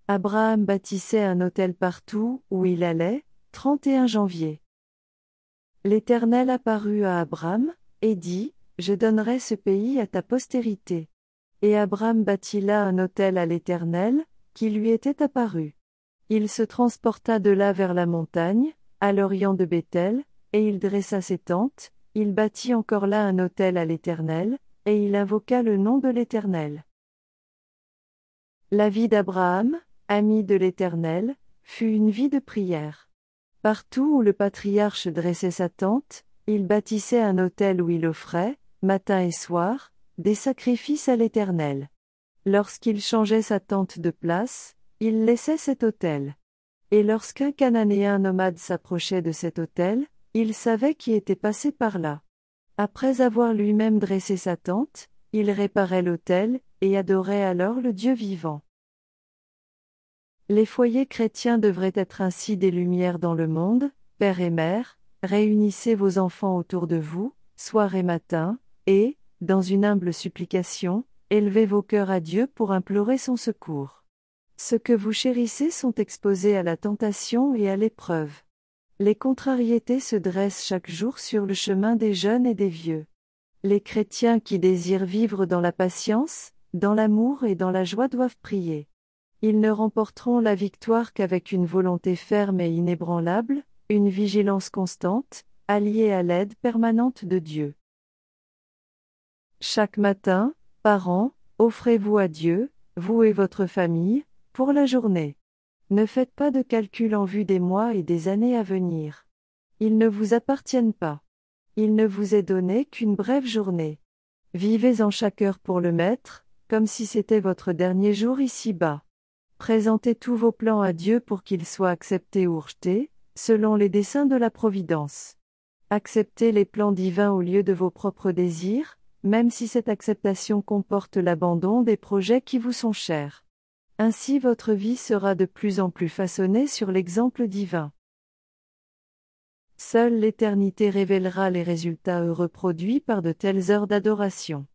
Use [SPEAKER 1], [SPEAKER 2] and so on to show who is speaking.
[SPEAKER 1] Abraham bâtissait un autel partout où il allait. 31 janvier. L'Éternel apparut à Abram, et dit, Je donnerai ce pays à ta postérité. Et Abram bâtit là un autel à l'Éternel, qui lui était apparu. Il se transporta de là vers la montagne, à l'orient de Béthel, et il dressa ses tentes, il bâtit encore là un autel à l'Éternel, et il invoqua le nom de l'Éternel. La vie d'Abraham, ami de l'Éternel, fut une vie de prière. Partout où le patriarche dressait sa tente, il bâtissait un autel où il offrait, matin et soir, des sacrifices à l'Éternel. Lorsqu'il changeait sa tente de place, il laissait cet autel. Et lorsqu'un Cananéen nomade s'approchait de cet autel, il savait qui était passé par là. Après avoir lui-même dressé sa tente, il réparait l'autel, et adorait alors le Dieu vivant. Les foyers chrétiens devraient être ainsi des lumières dans le monde. Père et mère, réunissez vos enfants autour de vous, soir et matin, et, dans une humble supplication, élevez vos cœurs à Dieu pour implorer son secours. Ceux que vous chérissez sont exposés à la tentation et à l'épreuve. Les contrariétés se dressent chaque jour sur le chemin des jeunes et des vieux. Les chrétiens qui désirent vivre dans la patience, dans l'amour et dans la joie doivent prier. Ils ne remporteront la victoire qu'avec une volonté ferme et inébranlable, une vigilance constante, alliée à l'aide permanente de Dieu. Chaque matin, parents, offrez-vous à Dieu, vous et votre famille, pour la journée. Ne faites pas de calcul en vue des mois et des années à venir. Ils ne vous appartiennent pas. Il ne vous est donné qu'une brève journée. Vivez en chaque heure pour le Maître, comme si c'était votre dernier jour ici-bas. Présentez tous vos plans à Dieu pour qu'ils soient acceptés ou rejetés, selon les desseins de la Providence. Acceptez les plans divins au lieu de vos propres désirs, même si cette acceptation comporte l'abandon des projets qui vous sont chers. Ainsi votre vie sera de plus en plus façonnée sur l'exemple divin. Seule l'éternité révélera les résultats heureux produits par de telles heures d'adoration.